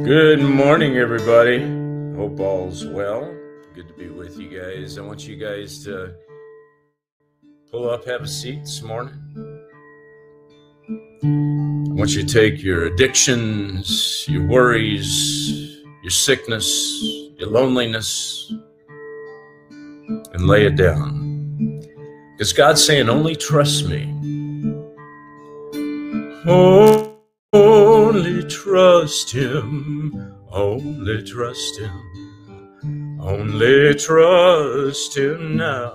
Good morning, everybody. Hope all's well. Good to be with you guys. I want you guys to pull up, have a seat this morning. I want you to take your addictions, your worries, your sickness, your loneliness, and lay it down. Because God's saying, only trust me. Only trust Him. Only trust Him. Only trust Him now.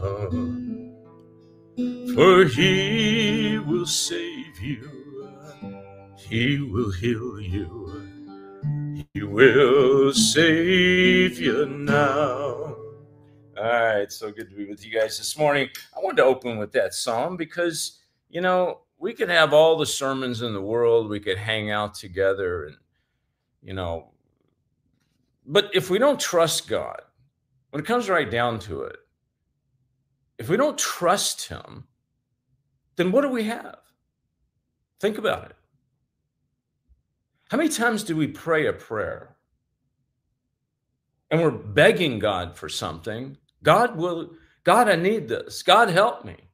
For He will save you. He will heal you. He will save you now. All right, so good to be with you guys this morning. I wanted to open with that psalm because, you know, we could have all the sermons in the world. We could hang out together and, you know, but if we don't trust God, when it comes right down to it, if we don't trust Him, then what do we have? Think about it. How many times do we pray a prayer and we're begging God for something? God, I need this. God, help me.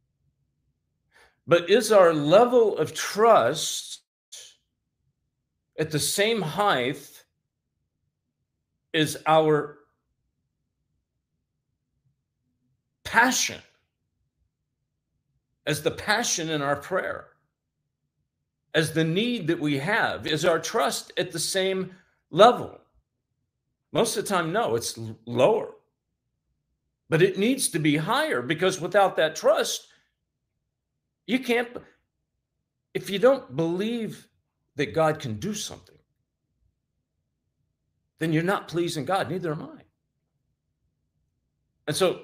But is our level of trust at the same height as our passion, as the passion in our prayer, as the need that we have? Is our trust at the same level? Most of the time, no, it's lower. But it needs to be higher, because without that trust, you can't, if you don't believe that God can do something, then you're not pleasing God. Neither am I. And so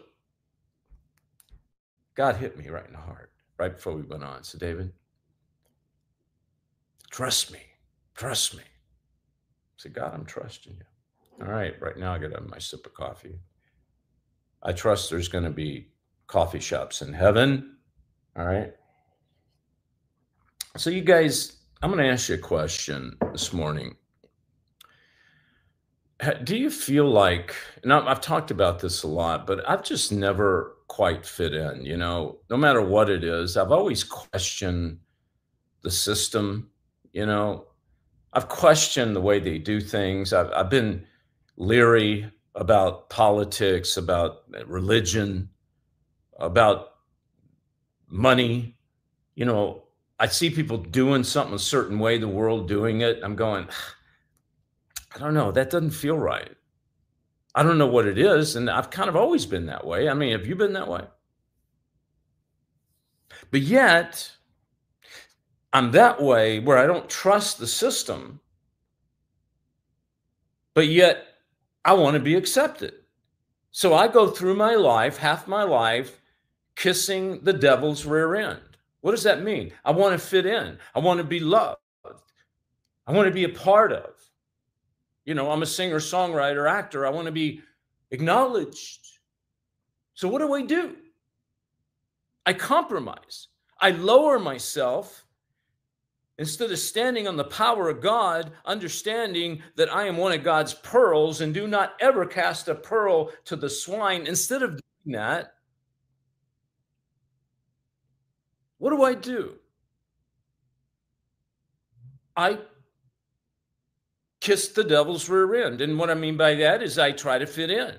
God hit me right in the heart right before we went on. So, David, trust me. Trust me. I said, God, I'm trusting you. All right, right now I got to have my sip of coffee. I trust there's going to be coffee shops in heaven. All right. So you guys, I'm going to ask you a question this morning. Do you feel like, and I've talked about this a lot, but I've just never quite fit in, you know, no matter what it is. I've always questioned the system, you know. I've questioned the way they do things. I've been leery about politics, about religion, about money. You know, I see people doing something a certain way, the world doing it. I'm going, I don't know, that doesn't feel right. I don't know what it is. And I've kind of always been that way. I mean, have you been that way? But yet, I'm that way where I don't trust the system, but yet I want to be accepted. So I go through my life, half my life, kissing the devil's rear end. What does that mean? I want to fit in. I want to be loved. I want to be a part of. You know, I'm a singer, songwriter, actor. I want to be acknowledged. So what do? I compromise. I lower myself instead of standing on the power of God, understanding that I am one of God's pearls and do not ever cast a pearl to the swine. Instead of doing that, what do? I kiss the devil's rear end. And what I mean by that is I try to fit in.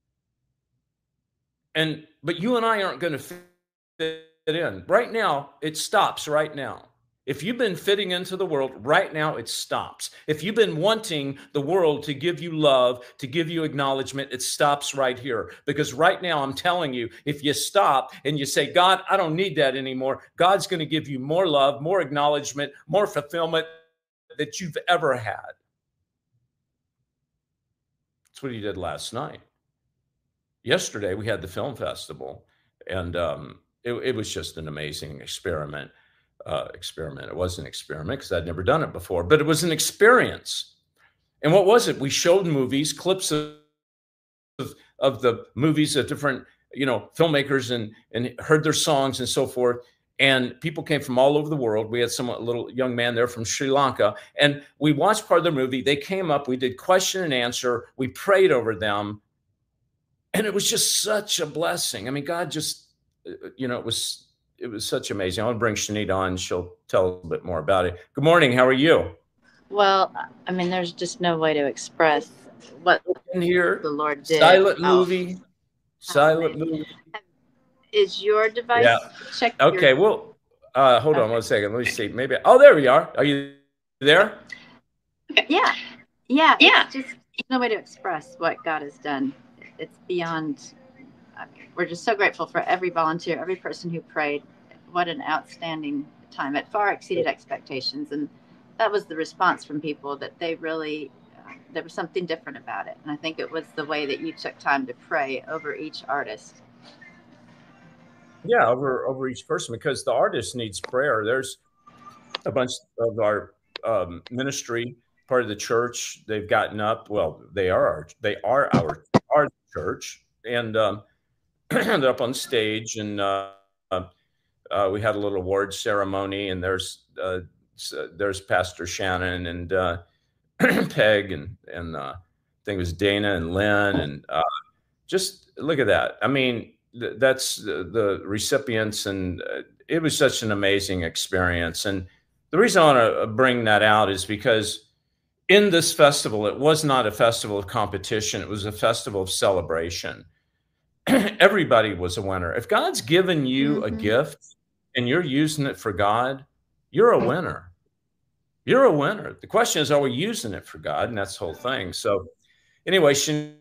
But you and I aren't going to fit in. Right now, it stops right now. If you've been fitting into the world, right now it stops. If you've been wanting the world to give you love, to give you acknowledgement, it stops right here. Because right now I'm telling you, if you stop and you say, God, I don't need that anymore, God's going to give you more love, more acknowledgement, more fulfillment that you've ever had. That's what He did last night. Yesterday we had the film festival, and it was just an amazing experiment. It was an experiment because I'd never done it before, but it was an experience. And what was it? We showed movies, clips of the movies of different, you know, filmmakers, and heard their songs and so forth. And people came from all over the world. We had a little young man there from Sri Lanka, and we watched part of the movie. They came up, we did question and answer, we prayed over them, and it was just such a blessing. I mean, God just, it was such amazing. I want to bring Shanita on. She'll tell a little bit more about it. Good morning. How are you? Well, I mean, there's just no way to express what in here, the Lord did. Silent movie. Is your device? Yeah. Check. Okay. Well, hold on 1 second. Let me see. Maybe. Oh, there we are. Are you there? Okay. Yeah. It's just no way to express what God has done. It's beyond. We're just so grateful for every volunteer, every person who prayed. What an outstanding time! It far exceeded expectations, and that was the response from people, that they really, there was something different about it. And I think it was the way that you took time to pray over each artist. Yeah, over each person, because the artist needs prayer. There's a bunch of our ministry, part of the church. They've gotten up. Well, they are our church, and they're up on stage, and we had a little award ceremony, and there's Pastor Shannon and Peg and I think it was Dana and Lynn, and just look at that. I mean, that's the recipients, and it was such an amazing experience. And the reason I want to bring that out is because in this festival, it was not a festival of competition. It was a festival of celebration. Everybody was a winner. If God's given you a gift and you're using it for God, you're a winner. You're a winner. The question is, are we using it for God? And that's the whole thing. So anyway, Shanita,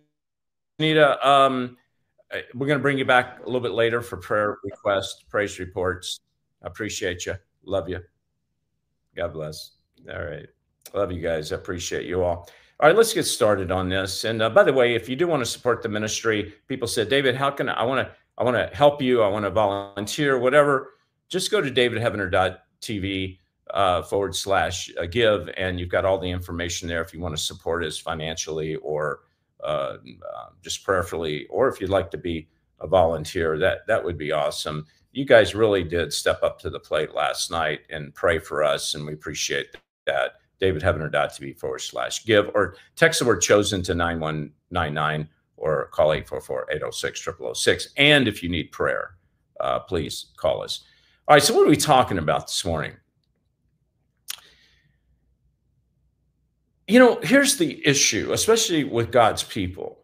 we're going to bring you back a little bit later for prayer requests, praise reports. I appreciate you. Love you. God bless. All right. Love you guys. I appreciate you all. All right, let's get started on this. And by the way, if you do want to support the ministry, people said, David, how can I want to help you? I want to volunteer, whatever. Just go to davidheavener.tv /give, and you've got all the information there if you want to support us financially or just prayerfully, or if you'd like to be a volunteer, that would be awesome. You guys really did step up to the plate last night and pray for us, and we appreciate that. davidheavener.tv /give, or text the word chosen to 9199, or call 844-806-0006. And if you need prayer, please call us. All right, so what are we talking about this morning? Here's the issue, especially with God's people.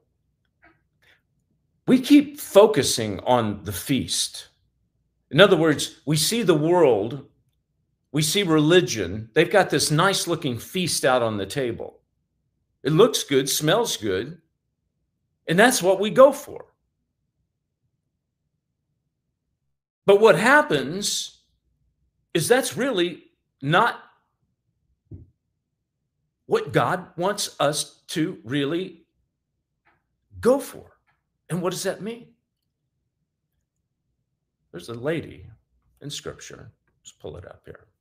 We keep focusing on the feast. In other words, we see the world, we see religion. They've got this nice looking feast out on the table. It looks good, smells good, and that's what we go for. But what happens is that's really not what God wants us to really go for. And what does that mean? There's a lady in Scripture. Let's pull it up here.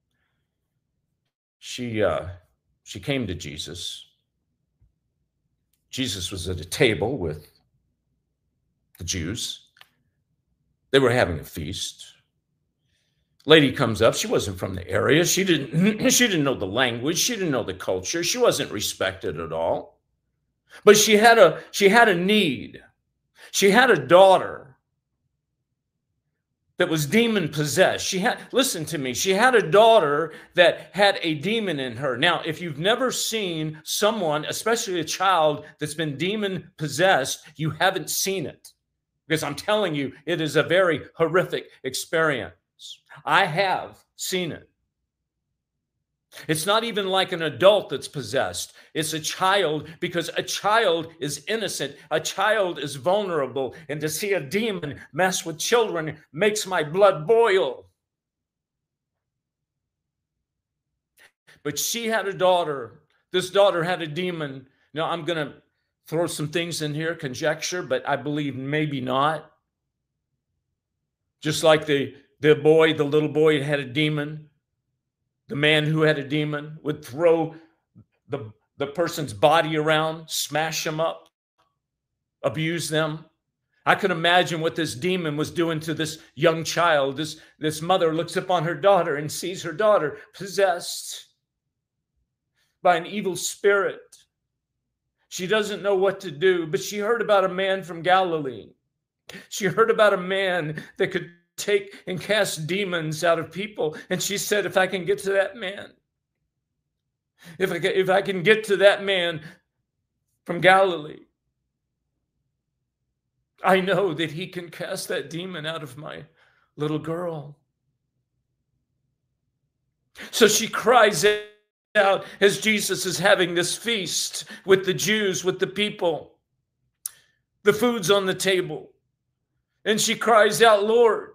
She came to Jesus. Jesus was at a table with the Jews. They were having a feast. Lady comes up. She wasn't from the area. She didn't know the language. She didn't know the culture. She wasn't respected at all. But she had a need. She had a daughter that was demon possessed. Listen to me, she had a daughter that had a demon in her. Now, if you've never seen someone, especially a child, that's been demon possessed, you haven't seen it. Because I'm telling you, it is a very horrific experience. I have seen it. It's not even like an adult that's possessed. It's a child, because a child is innocent. A child is vulnerable. And to see a demon mess with children makes my blood boil. But she had a daughter. This daughter had a demon. Now, I'm going to throw some things in here, conjecture, but I believe maybe not. Just like the little boy had a demon. The man who had a demon would throw the person's body around, smash them up, abuse them. I can imagine what this demon was doing to this young child. This mother looks upon her daughter and sees her daughter possessed by an evil spirit. She doesn't know what to do, but she heard about a man from Galilee. She heard about a man that could take and cast demons out of people. And she said, if I can get to that man, if I can get to that man from Galilee, I know that he can cast that demon out of my little girl. So she cries out as Jesus is having this feast with the Jews, with the people. The food's on the table. And she cries out, Lord,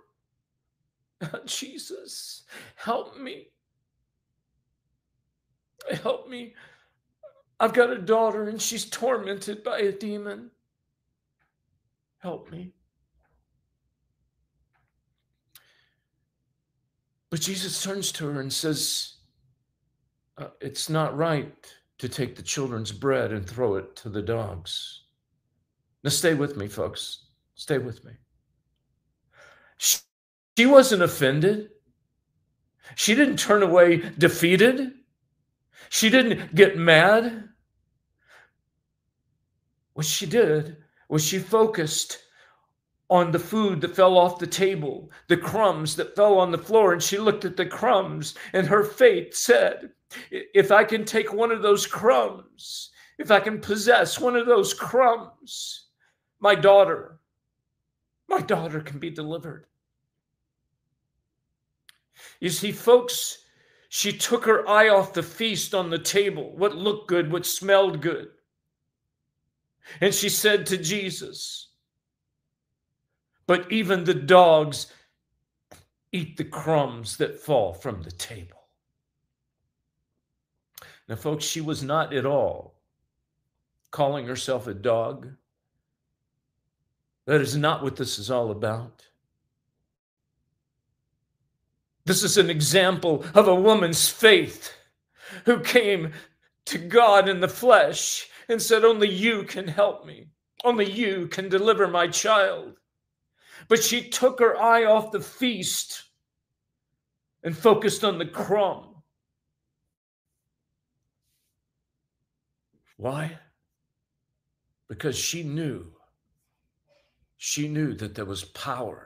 Jesus, help me. Help me. I've got a daughter and she's tormented by a demon. Help me. But Jesus turns to her and says, it's not right to take the children's bread and throw it to the dogs. Now stay with me, folks. Stay with me. She wasn't offended. She didn't turn away defeated. She didn't get mad. What she did was she focused on the food that fell off the table, the crumbs that fell on the floor, and she looked at the crumbs, and her faith said, if I can take one of those crumbs, if I can possess one of those crumbs, my daughter can be delivered. You see, folks, she took her eye off the feast on the table, what looked good, what smelled good. And she said to Jesus, but even the dogs eat the crumbs that fall from the table. Now, folks, she was not at all calling herself a dog. That is not what this is all about. This is an example of a woman's faith who came to God in the flesh and said, only you can help me. Only you can deliver my child. But she took her eye off the feast and focused on the crumb. Why? Because she knew that there was power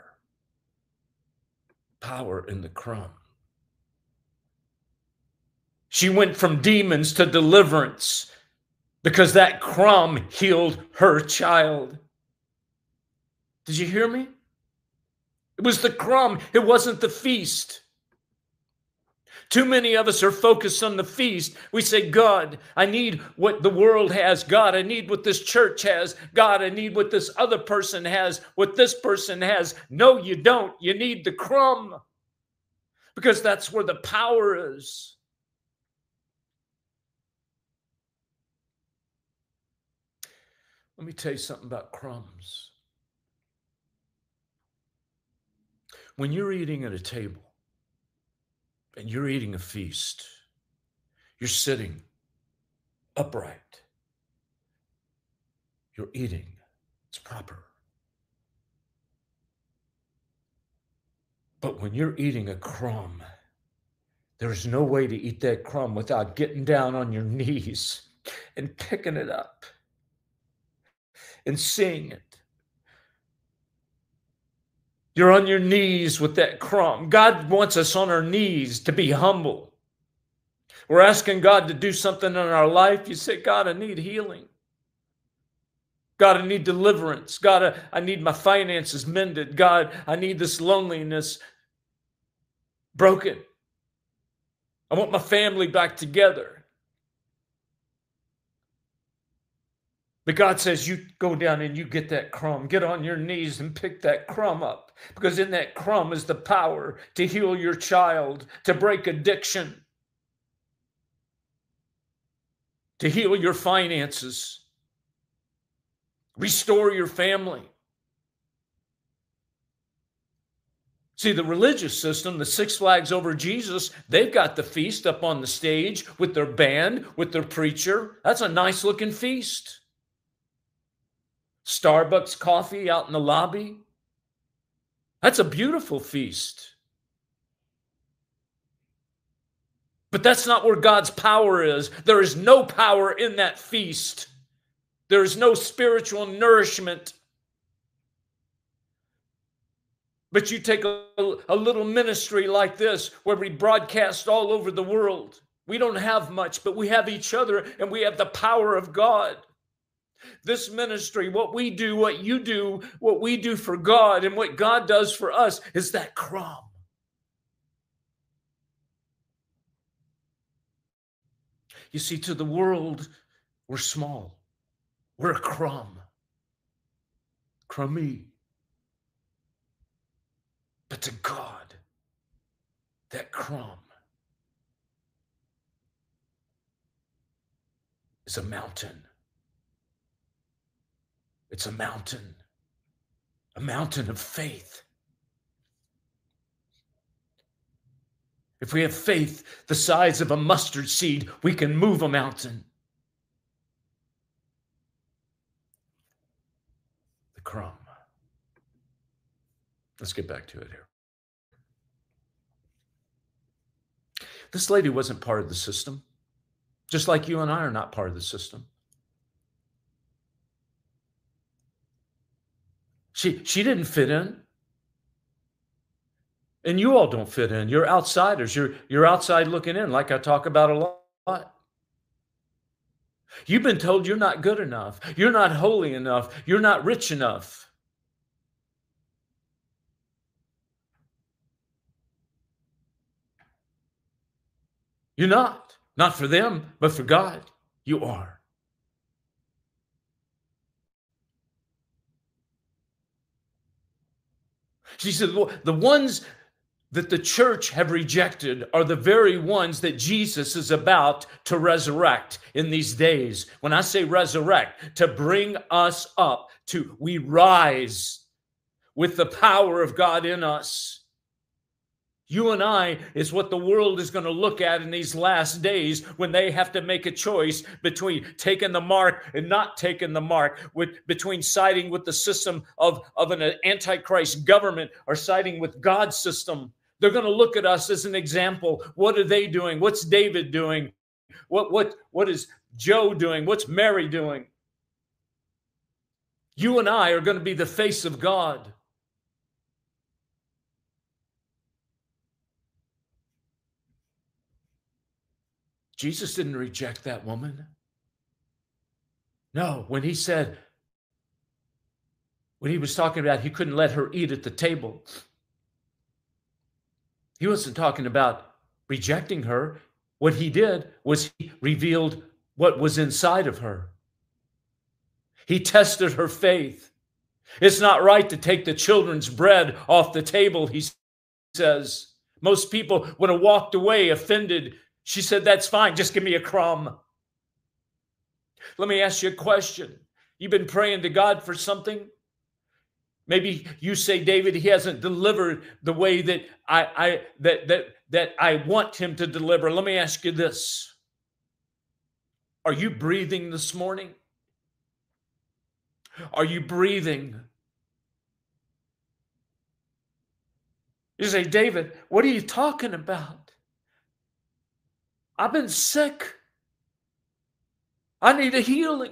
in the crumb. She went from demons to deliverance because that crumb healed her child. Did you hear me? It was the crumb. It wasn't the feast. Too many of us are focused on the feast. We say, God, I need what the world has. God, I need what this church has. God, I need what this other person has, what this person has. No, you don't. You need the crumb because that's where the power is. Let me tell you something about crumbs. When you're eating at a table and you're eating a feast, you're sitting upright. You're eating. It's proper. But when you're eating a crumb, there's no way to eat that crumb without getting down on your knees and picking it up and seeing it. You're on your knees with that crumb. God wants us on our knees to be humble. We're asking God to do something in our life. You say, God, I need healing. God, I need deliverance. God, I need my finances mended. God, I need this loneliness broken. I want my family back together. But God says, you go down and you get that crumb. Get on your knees and pick that crumb up. Because in that crumb is the power to heal your child, to break addiction, to heal your finances, restore your family. See, the religious system, the Six Flags Over Jesus, they've got the feast up on the stage with their band, with their preacher. That's a nice looking feast. Starbucks coffee out in the lobby. That's a beautiful feast. But that's not where God's power is. There is no power in that feast. There is no spiritual nourishment. But you take a little ministry like this where we broadcast all over the world. We don't have much, but we have each other and we have the power of God. This ministry, what we do, what you do, what we do for God and what God does for us is that crumb. You see, to the world, we're small. We're a crumb. Crummy. But to God, that crumb is a mountain. It's a mountain of faith. If we have faith the size of a mustard seed, we can move a mountain. The crumb. Let's get back to it here. This lady wasn't part of the system, just like you and I are not part of the system. She didn't fit in. And you all don't fit in. You're outsiders. You're outside looking in, like I talk about a lot. You've been told you're not good enough. You're not holy enough. You're not rich enough. You're not. Not for them, but for God, you are. She said, the ones that the church have rejected are the very ones that Jesus is about to resurrect in these days. When I say resurrect, to bring us up, we rise with the power of God in us. You and I is what the world is going to look at in these last days when they have to make a choice between taking the mark and not taking the mark, between siding with the system of an antichrist government or siding with God's system. They're going to look at us as an example. What are they doing? What's David doing? What is Joe doing? What's Mary doing? You and I are going to be the face of God. Jesus didn't reject that woman. No, when he was talking about he couldn't let her eat at the table, he wasn't talking about rejecting her. What he did was he revealed what was inside of her. He tested her faith. It's not right to take the children's bread off the table, he says. Most people would have walked away offended. She said, that's fine. Just give me a crumb. Let me ask you a question. You've been praying to God for something? Maybe you say, David, he hasn't delivered the way that I want him to deliver. Let me ask you this. Are you breathing this morning? Are you breathing? You say, David, what are you talking about? I've been sick. I need a healing.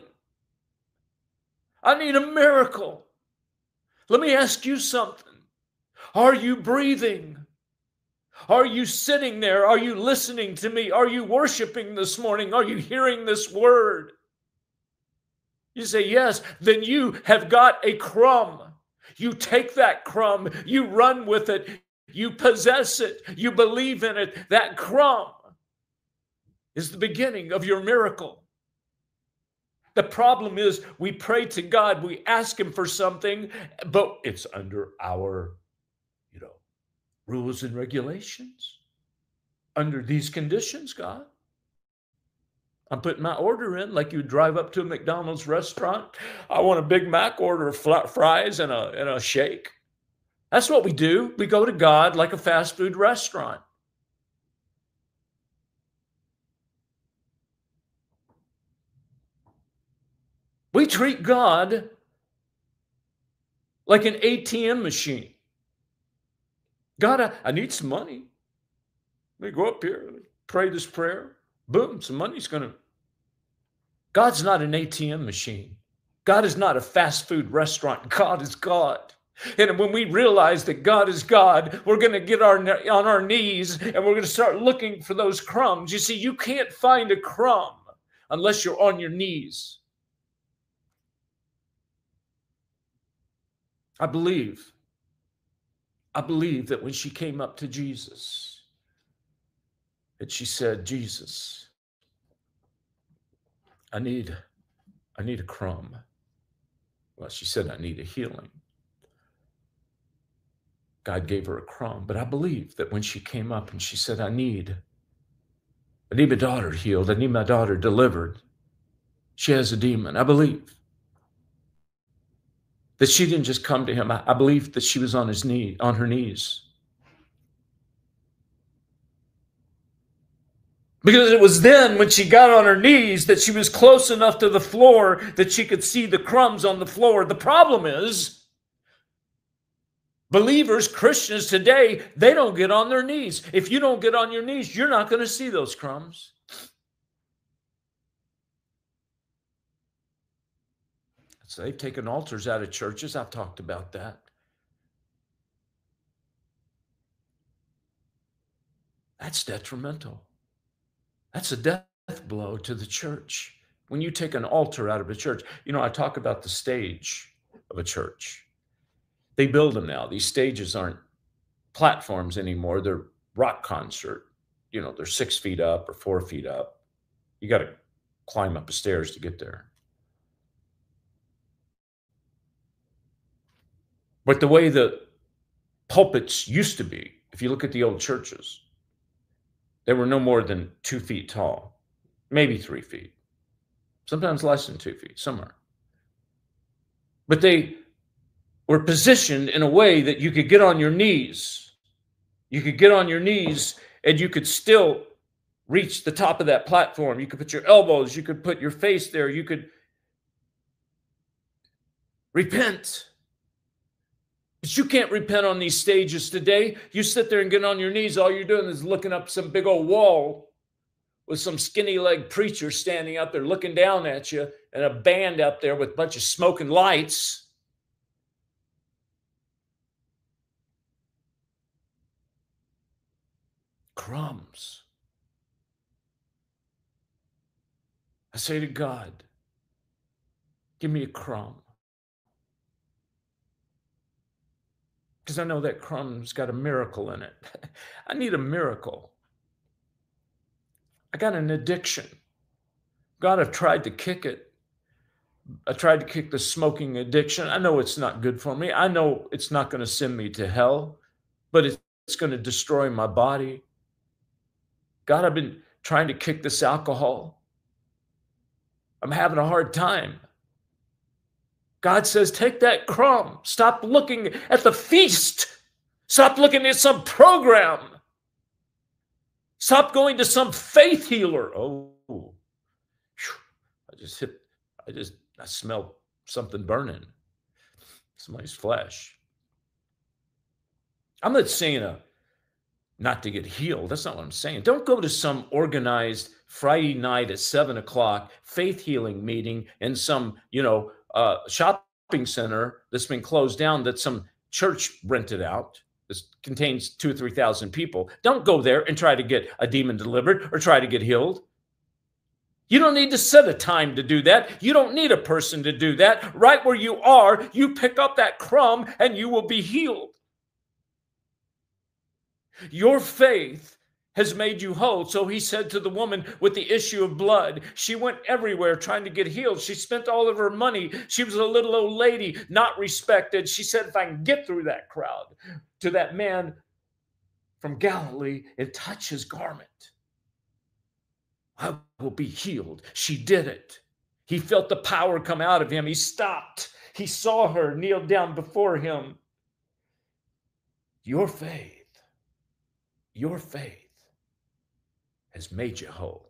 I need a miracle. Let me ask you something. Are you breathing? Are you sitting there? Are you listening to me? Are you worshiping this morning? Are you hearing this word? You say, yes, then you have got a crumb. You take that crumb, you run with it, you possess it, you believe in it. That crumb is the beginning of your miracle. The problem is we pray to God, we ask him for something, but it's under our, rules and regulations. Under these conditions, God. I'm putting my order in like you drive up to a McDonald's restaurant. I want a Big Mac, order flat fries and a shake. That's what we do. We go to God like a fast food restaurant. We treat God like an ATM machine. God, I need some money. Let me go up here, pray this prayer. Boom, some money's going to. God's not an ATM machine. God is not a fast food restaurant. God is God. And when we realize that God is God, we're going to get on our knees and we're going to start looking for those crumbs. You see, you can't find a crumb unless you're on your knees. I believe that when she came up to Jesus, that she said, Jesus, I need a crumb. Well, she said, I need a healing. God gave her a crumb. But I believe that when she came up and she said, I need my daughter healed. I need my daughter delivered. She has a demon. I believe that she didn't just come to him. I believe that she was on her knees. Because it was then when she got on her knees that she was close enough to the floor that she could see the crumbs on the floor. The problem is, believers, Christians today, they don't get on their knees. If you don't get on your knees, you're not going to see those crumbs. So they've taken altars out of churches. I've talked about that. That's detrimental. That's a death blow to the church. When you take an altar out of a church, I talk about the stage of a church. They build them now. These stages aren't platforms anymore. They're rock concert. They're 6 feet up or 4 feet up. You got to climb up the stairs to get there. But the way the pulpits used to be, if you look at the old churches, they were no more than 2 feet tall, maybe 3 feet, sometimes less than 2 feet, somewhere. But they were positioned in a way that you could get on your knees. You could get on your knees and you could still reach the top of that platform. You could put your elbows, you could put your face there, you could repent. But you can't repent on these stages today. You sit there and get on your knees. All you're doing is looking up some big old wall with some skinny leg preacher standing out there looking down at you and a band out there with a bunch of smoking lights. Crumbs. I say to God, give me a crumb. Because I know that crumb's got a miracle in it. I need a miracle. I got an addiction. God, I've tried to kick it. I tried to kick the smoking addiction. I know it's not good for me. I know it's not going to send me to hell, but it's going to destroy my body. God, I've been trying to kick this alcohol. I'm having a hard time. God says, take that crumb. Stop looking at the feast. Stop looking at some program. Stop going to some faith healer. Oh, I smell something burning. Somebody's flesh. I'm not saying not to get healed. That's not what I'm saying. Don't go to some organized Friday night at 7:00 faith healing meeting in some, shopping center that's been closed down that some church rented out. This contains 2,000 or 3,000 people. Don't go there and try to get a demon delivered or try to get healed. You don't need to set a time to do that. You don't need a person to do that. Right where you are, you pick up that crumb and you will be healed. Your faith has made you whole. So he said to the woman with the issue of blood, she went everywhere trying to get healed. She spent all of her money. She was a little old lady, not respected. She said, if I can get through that crowd to that man from Galilee and touch his garment, I will be healed. She did it. He felt the power come out of him. He stopped. He saw her kneel down before him. Your faith has made you whole.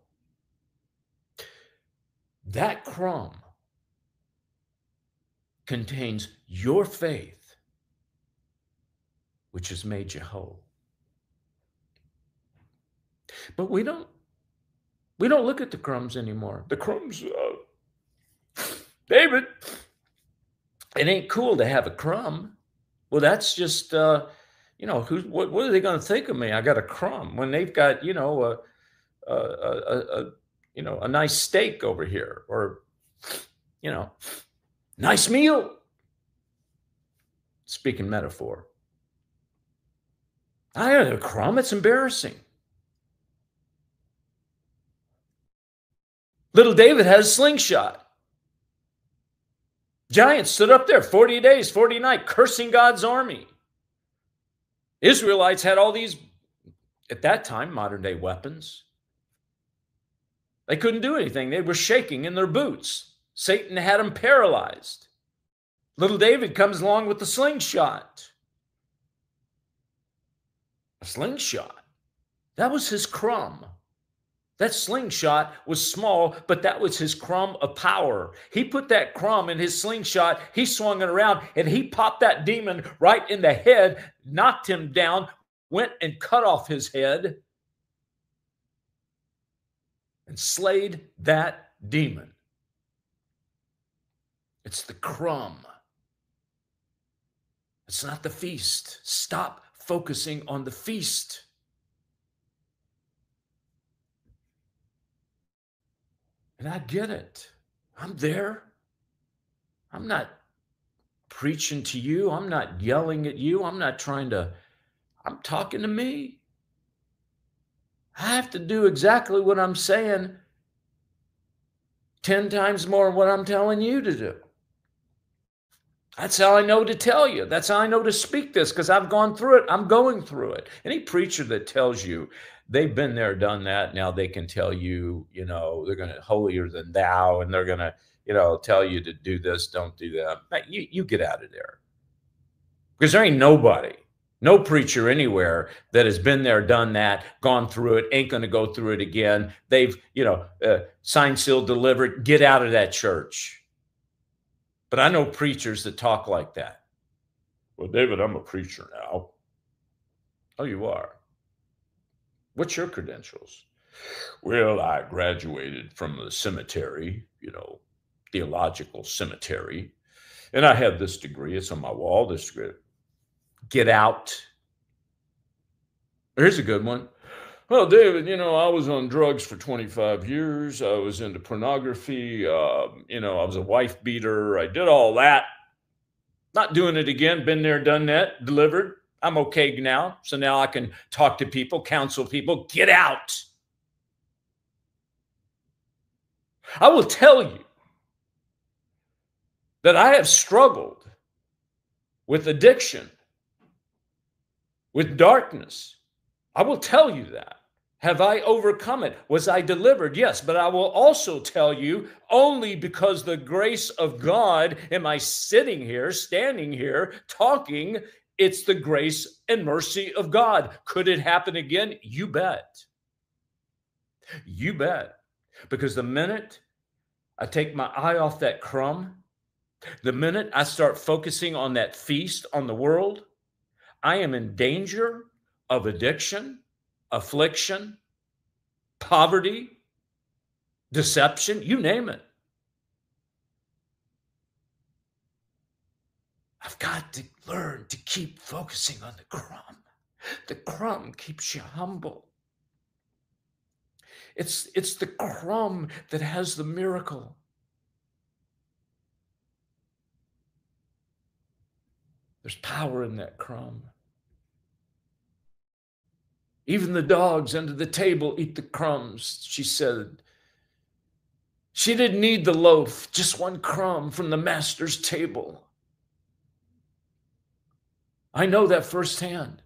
That crumb contains your faith which has made you whole. But we don't look at the crumbs anymore. The crumbs, David, it ain't cool to have a crumb. Well, that's just, what are they going to think of me? I got a crumb when they've got, a nice steak over here, or, nice meal. Speaking metaphor. I had a crumb. It's embarrassing. Little David had a slingshot. Giants stood up there 40 days, 40 nights, cursing God's army. Israelites had all these, at that time, modern day weapons. They couldn't do anything. They were shaking in their boots. Satan had them paralyzed. Little David comes along with the slingshot. A slingshot. That was his crumb. That slingshot was small, but that was his crumb of power. He put that crumb in his slingshot, he swung it around, and he popped that demon right in the head, knocked him down, went and cut off his head, and slayed that demon. It's the crumb. It's not the feast. Stop focusing on the feast. And I get it. I'm there. I'm not preaching to you. I'm not yelling at you. I'm talking to me. I have to do exactly what I'm saying 10 times more than what I'm telling you to do. That's how I know to tell you. That's how I know to speak this, because I've gone through it. I'm going through it. Any preacher that tells you they've been there, done that, now they can tell you, they're going to holier than thou, and they're going to, tell you to do this, don't do that. You get out of there. Because there ain't nobody, no preacher anywhere that has been there, done that, gone through it, ain't going to go through it again. They've, signed, sealed, delivered. Get out of that church. But I know preachers that talk like that. Well, David, I'm a preacher now. Oh, you are? What's your credentials? Well, I graduated from the cemetery, theological cemetery, and I have this degree. It's on my wall, this degree. Get out. Here's a good one. Well, David, I was on drugs for 25 years. I was into pornography. I was a wife beater. I did all that. Not doing it again. Been there, done that, delivered. I'm okay now. So now I can talk to people, counsel people. Get out. I will tell you that I have struggled with addiction, with darkness. I will tell you that. Have I overcome it? Was I delivered? Yes, but I will also tell you, only because the grace of God am I sitting here, standing here, talking. It's the grace and mercy of God. Could it happen again? You bet. You bet. Because the minute I take my eye off that crumb, the minute I start focusing on that feast on the world, I am in danger of addiction, affliction, poverty, deception, you name it. I've got to learn to keep focusing on the crumb. The crumb keeps you humble. It's the crumb that has the miracle. There's power in that crumb. Even the dogs under the table eat the crumbs, she said. She didn't need the loaf, just one crumb from the master's table. I know that firsthand.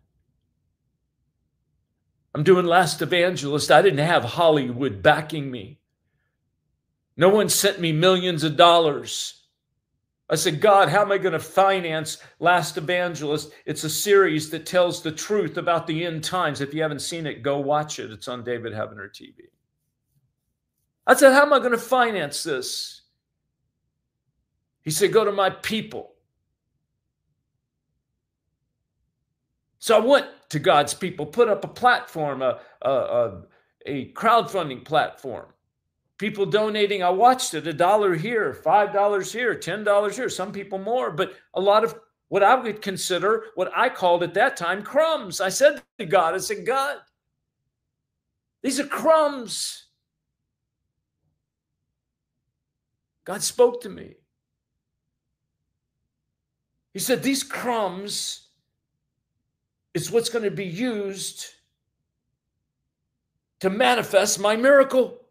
I'm doing Last Evangelist. I didn't have Hollywood backing me. No one sent me millions of dollars. I said, God, how am I going to finance Last Evangelist? It's a series that tells the truth about the end times. If you haven't seen it, go watch it. It's on David Heavener TV. I said, how am I going to finance this? He said, go to my people. So I went to God's people, put up a platform, a crowdfunding platform. People donating. I watched it, $1 here, $5 here, $10 here, some people more, but a lot of what I would consider, what I called at that time, crumbs. I said to God, I said, God, these are crumbs. God spoke to me. He said, these crumbs is what's going to be used to manifest my miracle.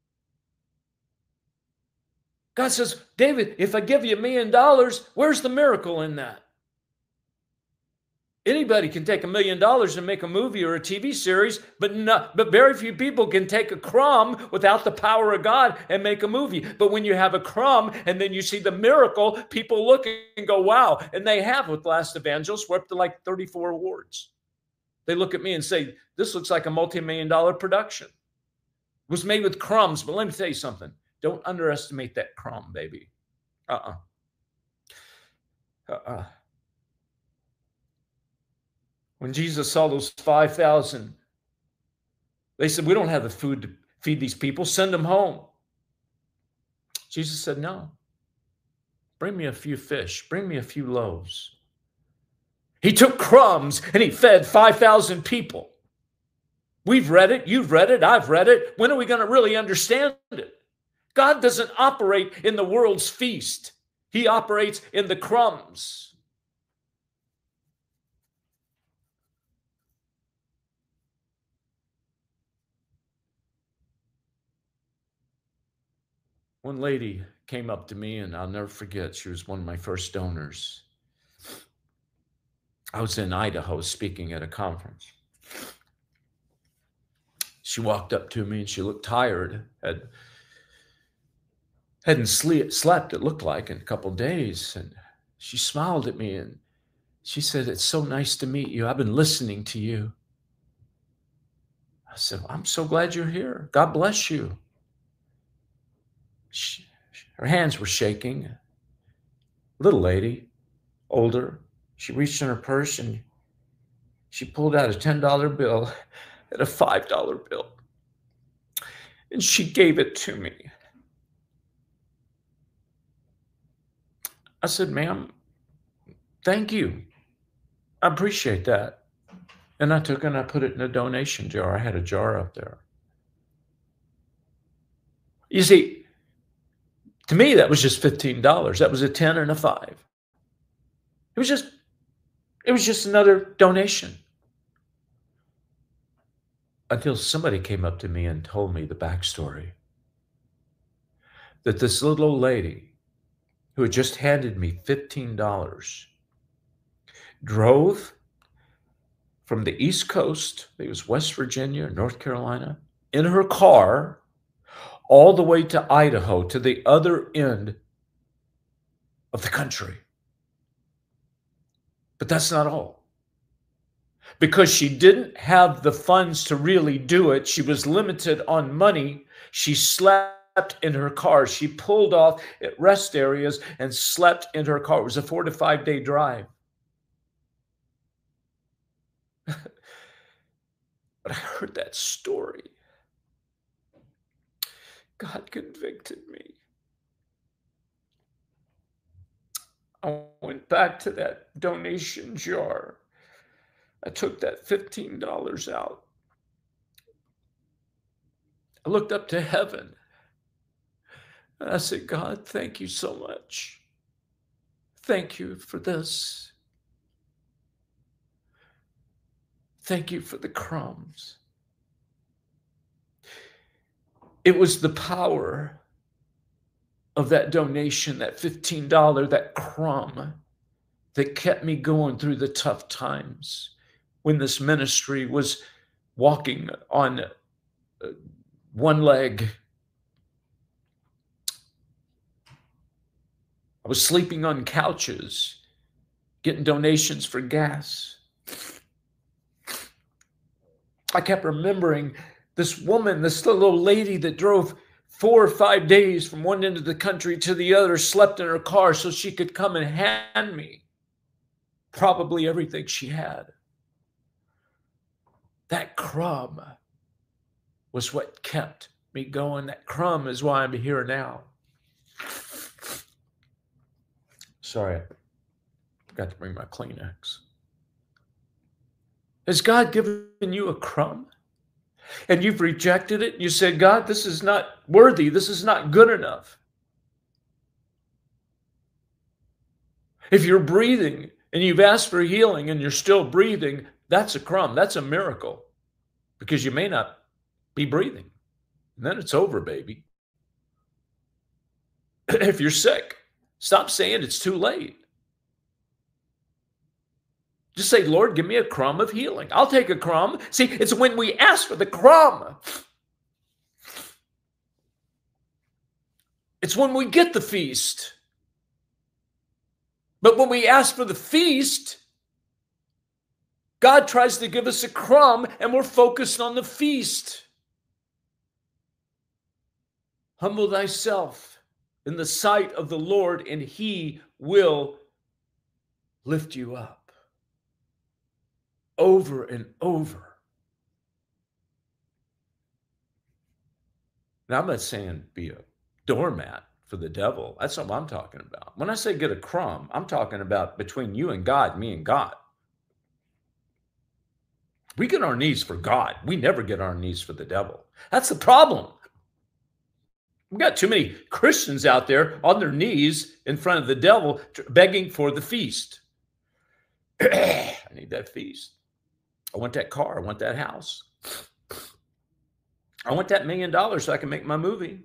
God says, David, if I give you $1 million, where's the miracle in that? Anybody can take $1 million and make a movie or a TV series, but very few people can take a crumb without the power of God and make a movie. But when you have a crumb and then you see the miracle, people look and go, wow. And they have with Last Evangelist. We're up to like 34 awards. They look at me and say, this looks like a multi-million-dollar production. It was made with crumbs, but let me tell you something. Don't underestimate that crumb, baby. When Jesus saw those 5,000, they said, we don't have the food to feed these people. Send them home. Jesus said, no. Bring me a few fish. Bring me a few loaves. He took crumbs and he fed 5,000 people. We've read it. You've read it. I've read it. When are we going to really understand it? God doesn't operate in the world's feast. He operates in the crumbs. One lady came up to me, and I'll never forget, she was one of my first donors. I was in Idaho speaking at a conference. She walked up to me, and she looked tired, hadn't slept, it looked like, in a couple of days. And she smiled at me, and she said, it's so nice to meet you. I've been listening to you. I said, I'm so glad you're here. God bless you. Her hands were shaking. Little lady, older. She reached in her purse and she pulled out a $10 bill and a $5 bill. And she gave it to me. I said, ma'am, thank you. I appreciate that. And I took it and I put it in a donation jar. I had a jar up there. You see, to me, that was just $15. That was a 10 and a 5. It was just another donation. Until somebody came up to me and told me the backstory. That this little old lady who had just handed me $15 drove from the East Coast, it was West Virginia, North Carolina, in her car all the way to Idaho, to the other end of the country. But that's not all. Because she didn't have the funds to really do it, she was limited on money, she slept in her car. She pulled off at rest areas and slept in her car. It was a 4 to 5 day drive. But I heard that story. God convicted me. I went back to that donation jar. I took that $15 out. I looked up to heaven. And I said, God, thank you so much. Thank you for this. Thank you for the crumbs. It was the power of that donation, that $15, that crumb, that kept me going through the tough times when this ministry was walking on one leg. I was sleeping on couches, getting donations for gas. I kept remembering this woman, this little lady that drove 4 or 5 days from one end of the country to the other, slept in her car so she could come and hand me probably everything she had. That crumb was what kept me going. That crumb is why I'm here now. Sorry, I forgot to bring my Kleenex. Has God given you a crumb? And you've rejected it? You said, God, this is not worthy. This is not good enough. If you're breathing and you've asked for healing and you're still breathing, that's a crumb. That's a miracle, because you may not be breathing. And then it's over, baby. If you're sick, stop saying it's too late. Just say, Lord, give me a crumb of healing. I'll take a crumb. See, it's when we ask for the crumb. It's when we get the feast. But when we ask for the feast, God tries to give us a crumb and we're focused on the feast. Humble thyself in the sight of the Lord, and he will lift you up. Over and over. Now, I'm not saying be a doormat for the devil. That's what I'm talking about. When I say get a crumb, I'm talking about between you and God, me and God. We get our knees for God. We never get our knees for the devil. That's the problem. We've got too many Christians out there on their knees in front of the devil begging for the feast. I need that feast. I want that car. I want that house. I want that $1 million so I can make my movie.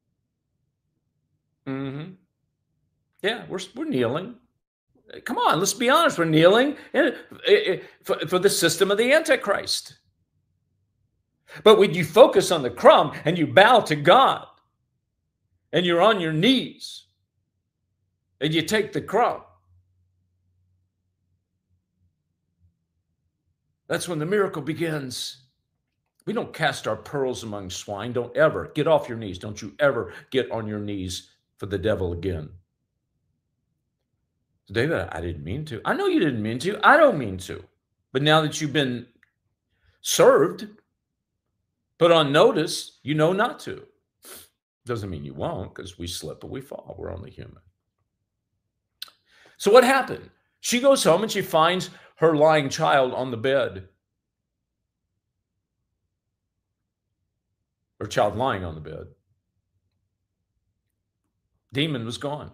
Yeah, we're kneeling. Come on, let's be honest. We're kneeling for the system of the Antichrist. But when you focus on the crumb and you bow to God and you're on your knees and you take the crumb, that's when the miracle begins. We don't cast our pearls among swine. Don't ever get off your knees. Don't you ever get on your knees for the devil again. David, I didn't mean to. I know you didn't mean to. I don't mean to. But now that you've been served, put on notice, you know not to. Doesn't mean you won't, because we slip and we fall. We're only human. So what happened? She goes home and she finds her lying child on the bed. Her child lying on the bed. Demon was gone.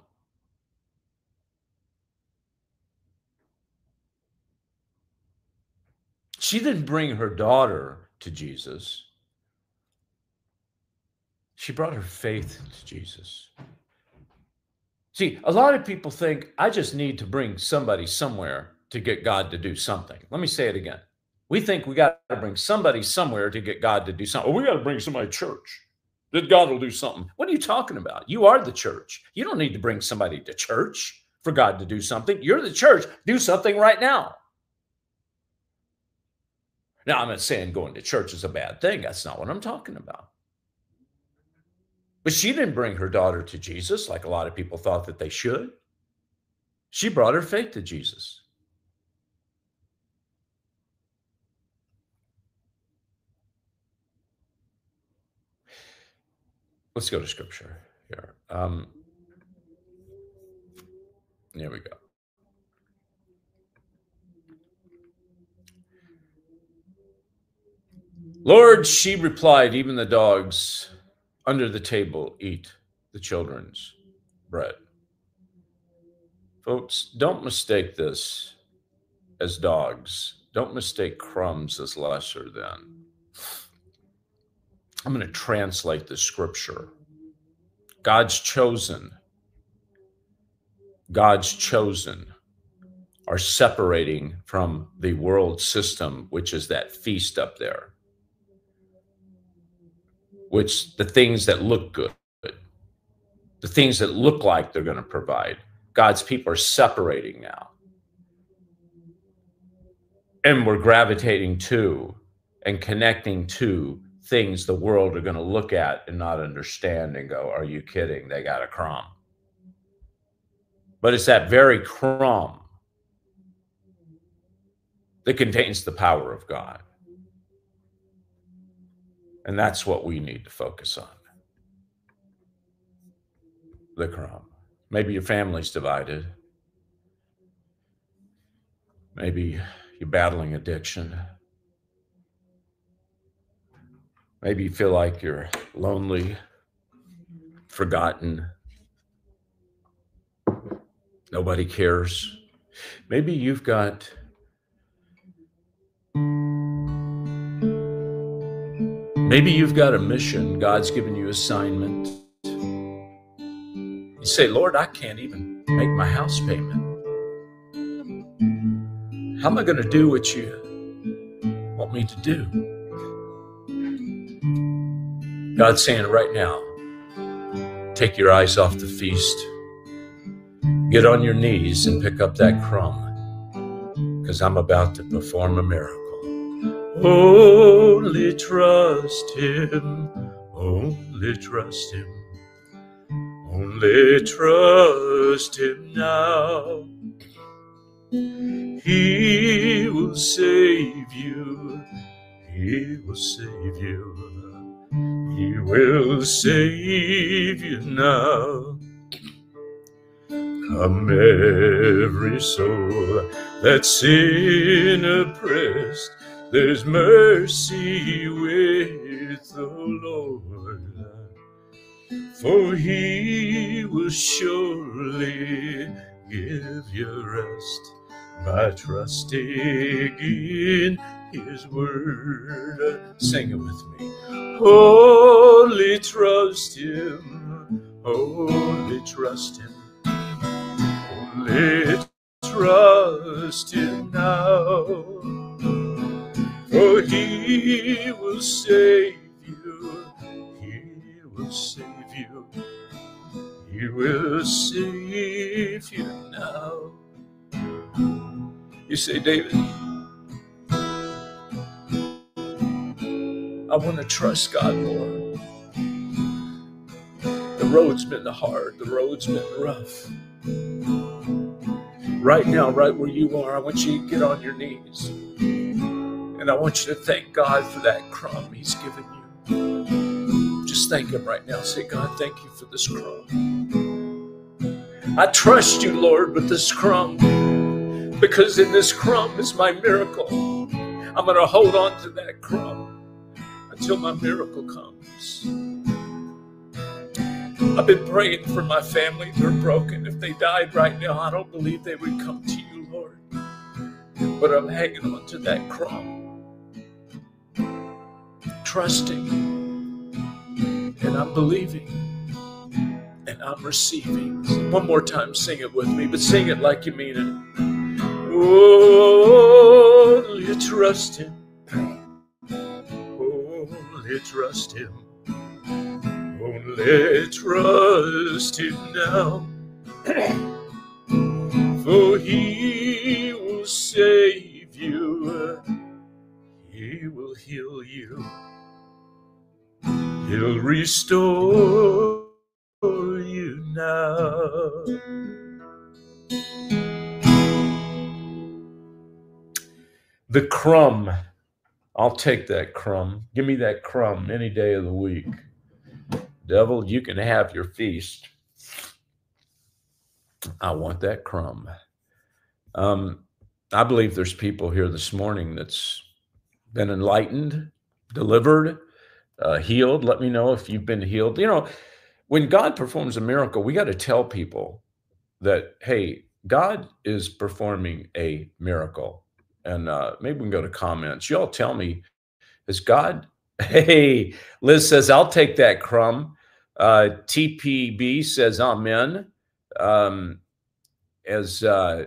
She didn't bring her daughter to Jesus. She brought her faith to Jesus. See, a lot of people think, I just need to bring somebody somewhere to get God to do something. Let me say it again. We think we got to bring somebody somewhere to get God to do something. Or we got to bring somebody to church. That God will do something. What are you talking about? You are the church. You don't need to bring somebody to church for God to do something. You're the church. Do something right now. Now, I'm not saying going to church is a bad thing. That's not what I'm talking about. But she didn't bring her daughter to Jesus like a lot of people thought that they should. She brought her faith to Jesus. Let's go to scripture here. There we go. Lord, she replied, even the dogs under the table eat the children's bread. Folks, don't mistake this as dogs. Don't mistake crumbs as lesser than. I'm going to translate the scripture. God's chosen are separating from the world system, which is that feast up there. Which the things that look good, the things that look like they're going to provide, God's people are separating now. And we're gravitating to and connecting to things the world are going to look at and not understand and go, are you kidding? They got a crumb. But it's that very crumb that contains the power of God. And that's what we need to focus on. The crumb. Maybe your family's divided. Maybe you're battling addiction. Maybe you feel like you're lonely, forgotten. Nobody cares. Maybe you've got a mission. God's given you assignment. You say, Lord, I can't even make my house payment. How am I going to do what you want me to do? God's saying right now, take your eyes off the feast. Get on your knees and pick up that crumb, because I'm about to perform a miracle. Only trust him. Only trust him. Only trust him now. He will save you. He will save you. He will save you now. Come every soul that's sin oppressed, there's mercy with the Lord, for he will surely give you rest by trusting in his word. Sing it with me. Only trust him, only trust him, only trust him now, for he will save you, he will save you, he will save you now. You say, David, I want to trust God more. The road's been hard, the road's been rough. Right now, right where you are, I want you to get on your knees. And I want you to thank God for that crumb he's given you. Just thank him right now. Say, God, thank you for this crumb. I trust you, Lord, with this crumb, because in this crumb is my miracle. I'm going to hold on to that crumb until my miracle comes. I've been praying for my family. They're broken. If they died right now, I don't believe they would come to you, Lord. But I'm hanging on to that crumb, trusting, and I'm believing, and I'm receiving. One more time, sing it with me, but sing it like you mean it. Only trust him. Only trust him. Only trust him now, for he will save you, he will heal you, he'll restore you now. The crumb, I'll take that crumb. Give me that crumb any day of the week. Devil, you can have your feast. I want that crumb. I believe there's people here this morning that's been enlightened, delivered, healed. Let me know if you've been healed. You know, when God performs a miracle, we got to tell people that, hey, God is performing a miracle. And maybe we can go to comments. Y'all tell me, is God... Hey, Liz says, I'll take that crumb. TPB says, amen. As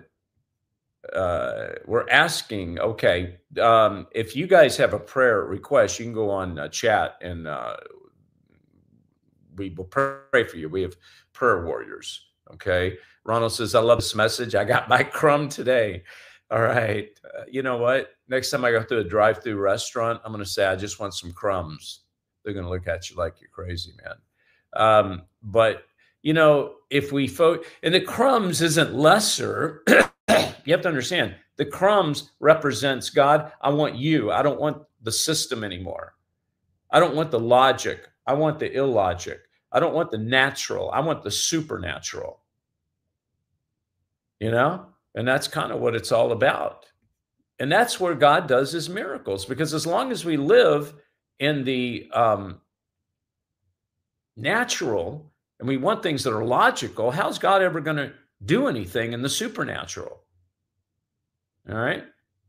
we're asking, okay, if you guys have a prayer request, you can go on chat and we will pray for you. We have prayer warriors, okay? Ronald says, I love this message. I got my crumb today. All right. You know what? Next time I go through a drive-through restaurant, I'm going to say, I just want some crumbs. They're going to look at you like you're crazy, man. But, you know, if we and the crumbs isn't lesser. You have to understand, the crumbs represents God. I want you. I don't want the system anymore. I don't want the logic. I want the illogic. I don't want the natural. I want the supernatural. You know? And that's kind of what it's all about. And that's where God does his miracles, because as long as we live in the natural and we want things that are logical, how's God ever going to do anything in the supernatural? All right.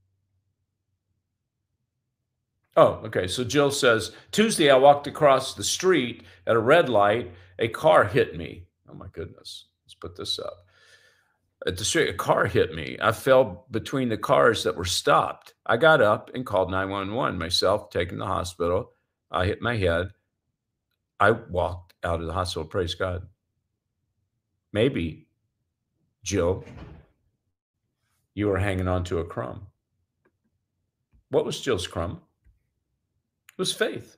Oh, okay. So Jill says, Tuesday, I walked across the street at a red light. A car hit me. Oh, my goodness. Let's put this up. At the street, a car hit me. I fell between the cars that were stopped. I got up and called 911 myself, taken to the hospital. I hit my head. I walked out of the hospital. Praise God. Maybe, Jill, you were hanging on to a crumb. What was Jill's crumb? It was faith.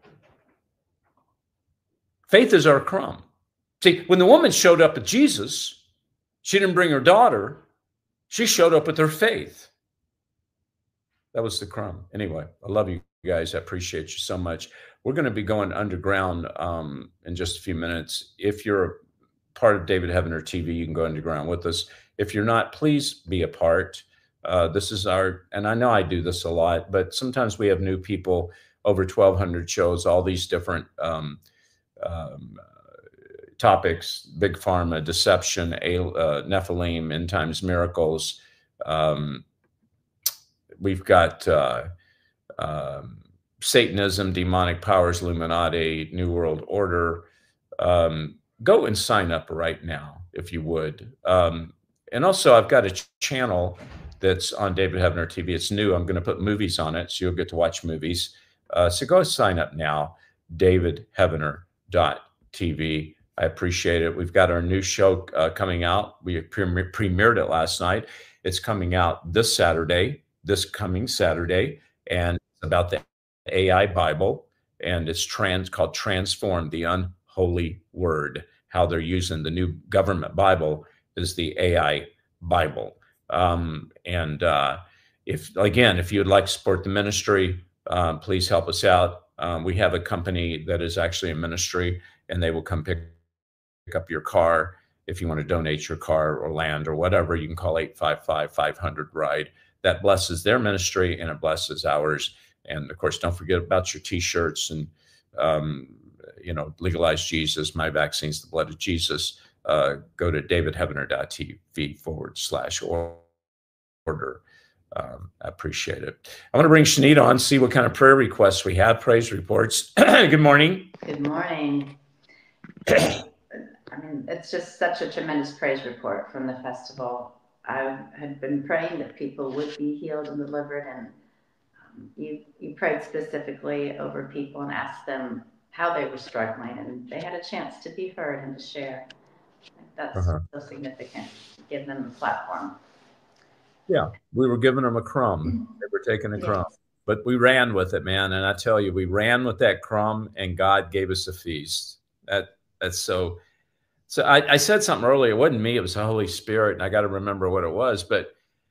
Faith is our crumb. See, when the woman showed up at Jesus, she didn't bring her daughter. She showed up with her faith. That was the crumb. Anyway, I love you guys. I appreciate you so much. We're going to be going underground in just a few minutes. If you're part of David Heavener TV, you can go underground with us. If you're not, please be a part. This is and I know I do this a lot, but sometimes we have new people, over 1,200 shows, all these different topics: big pharma, deception, Nephilim, end times miracles. We've got Satanism, demonic powers, Illuminati, New World Order. Go and sign up right now, if you would. And also, I've got a channel that's on David Heavener TV. It's new. I'm going to put movies on it, so you'll get to watch movies. So go sign up now, davidheavener.tv. I appreciate it. We've got our new show coming out. We premiered it last night. It's coming out this coming Saturday, and it's about the AI Bible, and it's called Transform the Unholy Word, how they're using the new government Bible as the AI Bible. If you would like to support the ministry, please help us out. We have a company that is actually a ministry, and they will come pick up your car. If you want to donate your car or land or whatever, you can call 855-500-RIDE. That blesses their ministry and it blesses ours. And of course, don't forget about your t-shirts and, Legalize Jesus, My Vaccine's the Blood of Jesus. Go to davidheavener.tv/order. I appreciate it. I want to bring Shanita on, see what kind of prayer requests we have, praise reports. Good morning. Good morning. It's just such a tremendous praise report from the festival. I had been praying that people would be healed and delivered, and you prayed specifically over people and asked them how they were struggling, and they had a chance to be heard and to share. That's so significant, give them the platform. Yeah, we were giving them a crumb. They were taking a crumb, but we ran with it, man. And I tell you, we ran with that crumb, and God gave us a feast. That's so. So I said something earlier. It wasn't me. It was the Holy Spirit, and I got to remember what it was. But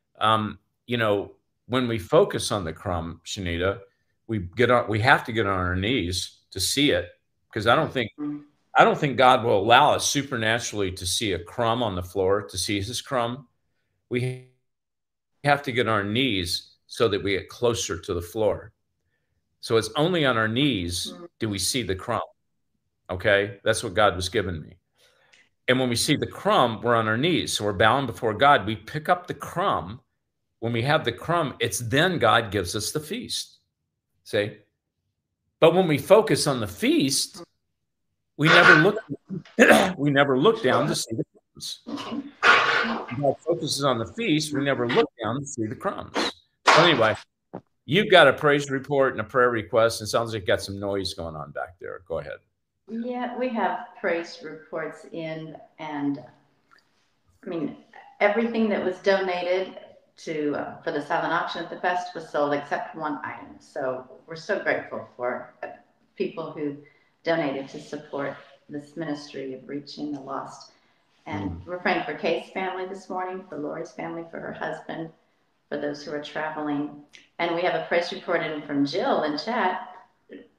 when we focus on the crumb, Shanita, we have to get on our knees to see it, because I don't think God will allow us supernaturally to see a crumb on the floor, to see his crumb. We have to get on our knees so that we get closer to the floor. So it's only on our knees do we see the crumb. Okay, that's what God was giving me. And when we see the crumb, we're on our knees. So we're bowing before God. We pick up the crumb. When we have the crumb, it's then God gives us the feast. See? But when we focus on the feast, we never look down to see the crumbs. God focuses on the feast. We never look down to see the crumbs. So anyway, you've got a praise report and a prayer request. It sounds like you got some noise going on back there. Go ahead. Yeah, we have praise reports in, and everything that was donated for the silent auction at the fest was sold except one item. So we're so grateful for people who donated to support this ministry of reaching the lost. And we're praying for Kay's family this morning, for Lori's family, for her husband, for those who are traveling. And we have a praise report in from Jill in chat.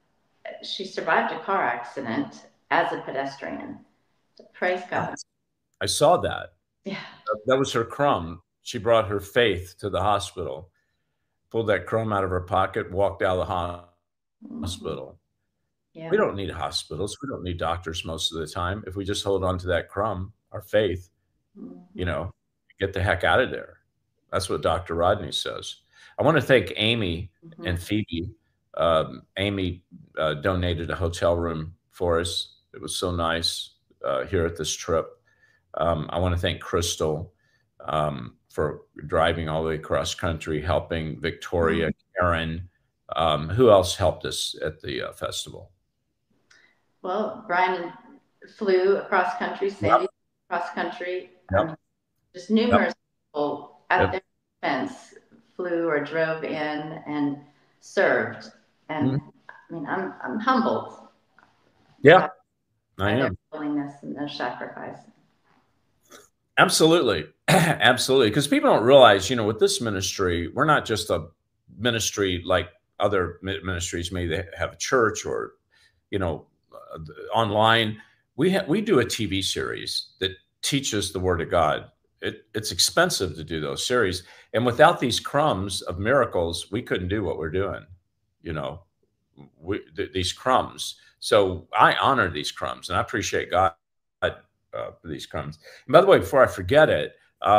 she survived a car accident as a pedestrian. So praise God. I saw that. Yeah. That was her crumb. She brought her faith to the hospital, pulled that crumb out of her pocket, walked out of the hospital. Yeah. We don't need hospitals. We don't need doctors most of the time. If we just hold on to that crumb, our faith, you know, get the heck out of there. That's what Dr. Rodney says. I want to thank Amy and Phoebe. Amy donated a hotel room for us. It was so nice here at this trip. I want to thank Crystal for driving all the way across country, helping Victoria, Karen. Who else helped us at the festival? Well, Brian flew across country, Sandy across country. Just numerous people at their expense flew or drove in and served. And I mean, I'm humbled. Yeah, I am. Their willingness and their sacrifice. Absolutely. Absolutely. Because people don't realize, you know, with this ministry, we're not just a ministry like other ministries. Maybe they have a church or, you know, online. We do a TV series that teaches the Word of God. It's expensive to do those series. And without these crumbs of miracles, we couldn't do what we're doing, you know, these crumbs. So I honor these crumbs and I appreciate God for these crumbs. And by the way, before I forget it,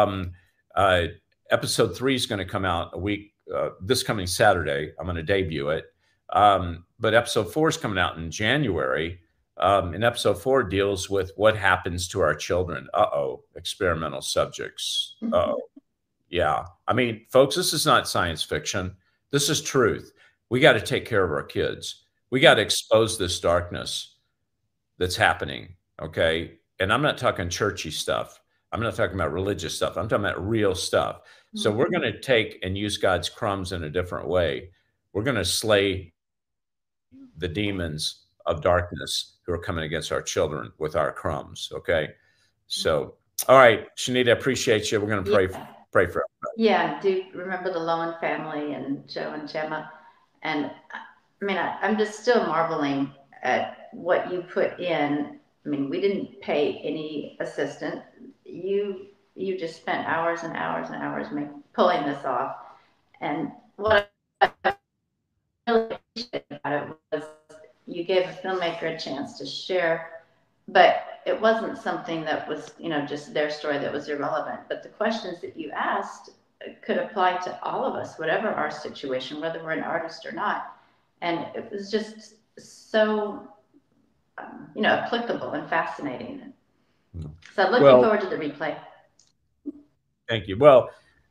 episode 3 is going to come out a week, this coming Saturday. I'm going to debut it. But episode 4 is coming out in January. And episode 4 deals with what happens to our children. Experimental subjects. Yeah. I mean, folks, this is not science fiction. This is truth. We got to take care of our kids. We got to expose this darkness that's happening. Okay. And I'm not talking churchy stuff. I'm not talking about religious stuff. I'm talking about real stuff. So we're going to take and use God's crumbs in a different way. We're going to slay the demons of darkness who are coming against our children with our crumbs. Okay. So, all right, Shanita, I appreciate you. We're going to pray for everybody. Yeah. Do remember the Lowen family and Joe and Gemma. And I mean, I'm just still marveling at what you put in. I mean, we didn't pay any assistant. You just spent hours and hours and hours pulling this off. And what I really appreciated about it was you gave a filmmaker a chance to share, but it wasn't something that was, you know, just their story that was irrelevant. But the questions that you asked could apply to all of us, whatever our situation, whether we're an artist or not. And it was just so, you know, applicable and fascinating. So looking forward to the replay. Thank you. Well,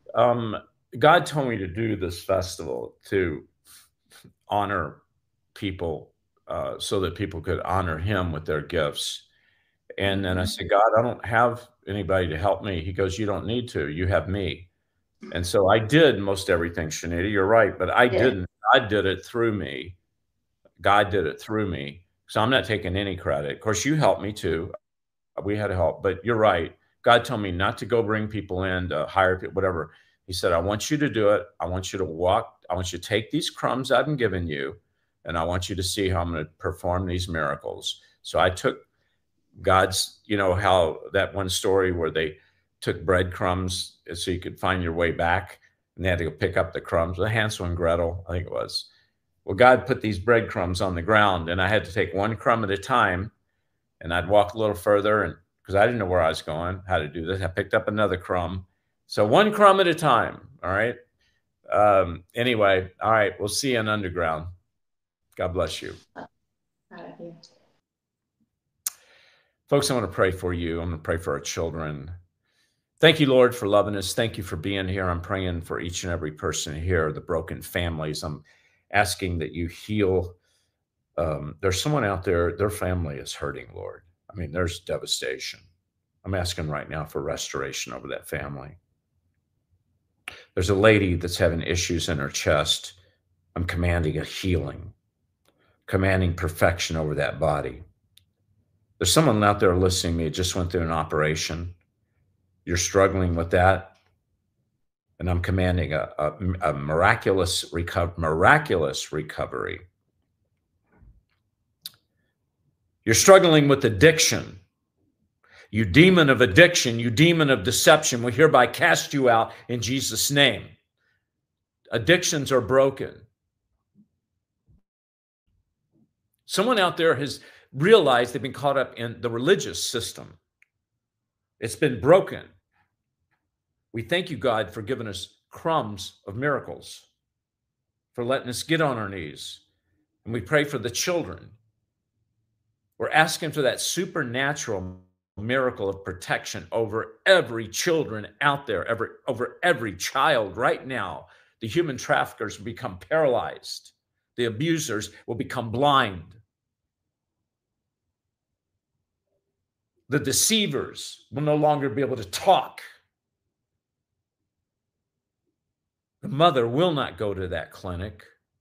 God told me to do this festival to honor people so that people could honor him with their gifts. And then I said, God, I don't have anybody to help me. He goes, you don't need to. You have me. And so I did most everything, Shanita. You're right. But I didn't. God did it through me. God did it through me. So I'm not taking any credit. Of course, you helped me too. We had help. But you're right. God told me not to go bring people in, to hire people, whatever. He said, I want you to do it. I want you to walk. I want you to take these crumbs I've given you, and I want you to see how I'm going to perform these miracles. So I took God's, you know, how that one story where they took breadcrumbs so you could find your way back, and they had to go pick up the crumbs. Hansel and Gretel, I think it was. Well, God put these breadcrumbs on the ground, and I had to take one crumb at a time, and I'd walk a little further, and because I didn't know where I was going, how to do this, I picked up another crumb. So one crumb at a time. All right. Anyway, all right. We'll see you in Underground. God bless you. Folks, I want to pray for you. I'm going to pray for our children. Thank you, Lord, for loving us. Thank you for being here. I'm praying for each and every person here, the broken families. I'm asking that you heal. There's someone out there, their family is hurting, Lord. I mean, there's devastation. I'm asking right now for restoration over that family. There's a lady that's having issues in her chest. I'm commanding a healing, commanding perfection over that body. There's someone out there listening to me, just went through an operation. You're struggling with that. And I'm commanding a miraculous recovery. You're struggling with addiction. You demon of addiction, you demon of deception, we hereby cast you out in Jesus' name. Addictions are broken. Someone out there has realized they've been caught up in the religious system. It's been broken. We thank you, God, for giving us crumbs of miracles, for letting us get on our knees. And we pray for the children. We're asking for that supernatural miracle of protection over every children out there, over every child right now. The human traffickers will become paralyzed. The abusers will become blind. The deceivers will no longer be able to talk. The mother will not go to that clinic.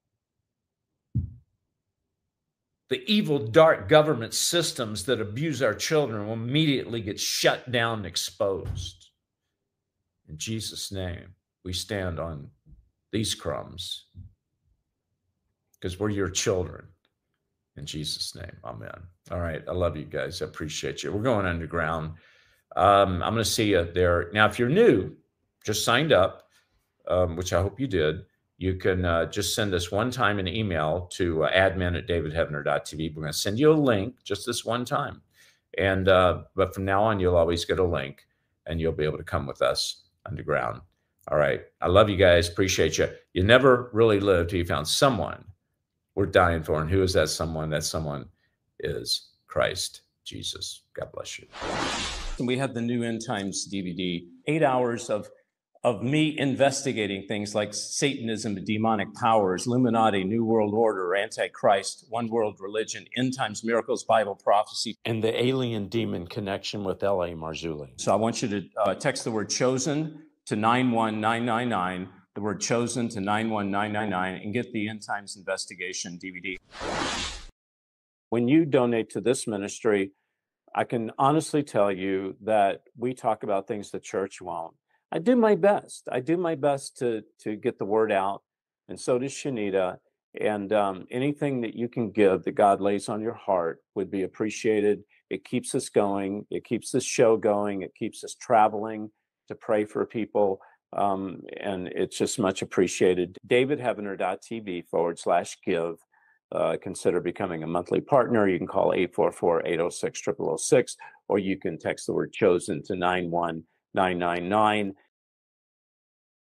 The evil, dark government systems that abuse our children will immediately get shut down and exposed. In Jesus' name, we stand on these crumbs because we're your children. In Jesus' name, amen. All right, I love you guys. I appreciate you. We're going underground. I'm going to see you there. Now, if you're new, just signed up, which I hope you did, you can just send us one time an email to admin@davidheavener.tv. We're going to send you a link just this one time. And but from now on, you'll always get a link and you'll be able to come with us underground. All right. I love you guys. Appreciate you. You never really lived till you found someone we're dying for. And who is that someone? That someone is Christ Jesus. God bless you. And we have the new End Times DVD, 8 hours of me investigating things like Satanism, demonic powers, Illuminati, New World Order, Antichrist, one world religion, end times miracles, Bible prophecy, and the alien demon connection with L.A. Marzulli. So I want you to text the word chosen to 91999, the word chosen to 91999, and get the End Times Investigation DVD. When you donate to this ministry, I can honestly tell you that we talk about things the church won't. I do my best. I do my best to get the word out, and so does Shanita. And anything that you can give that God lays on your heart would be appreciated. It keeps us going. It keeps this show going. It keeps us traveling to pray for people, and it's just much appreciated. davidheavener.tv/give. Consider becoming a monthly partner. You can call 844-806-0006, or you can text the word chosen to 91999.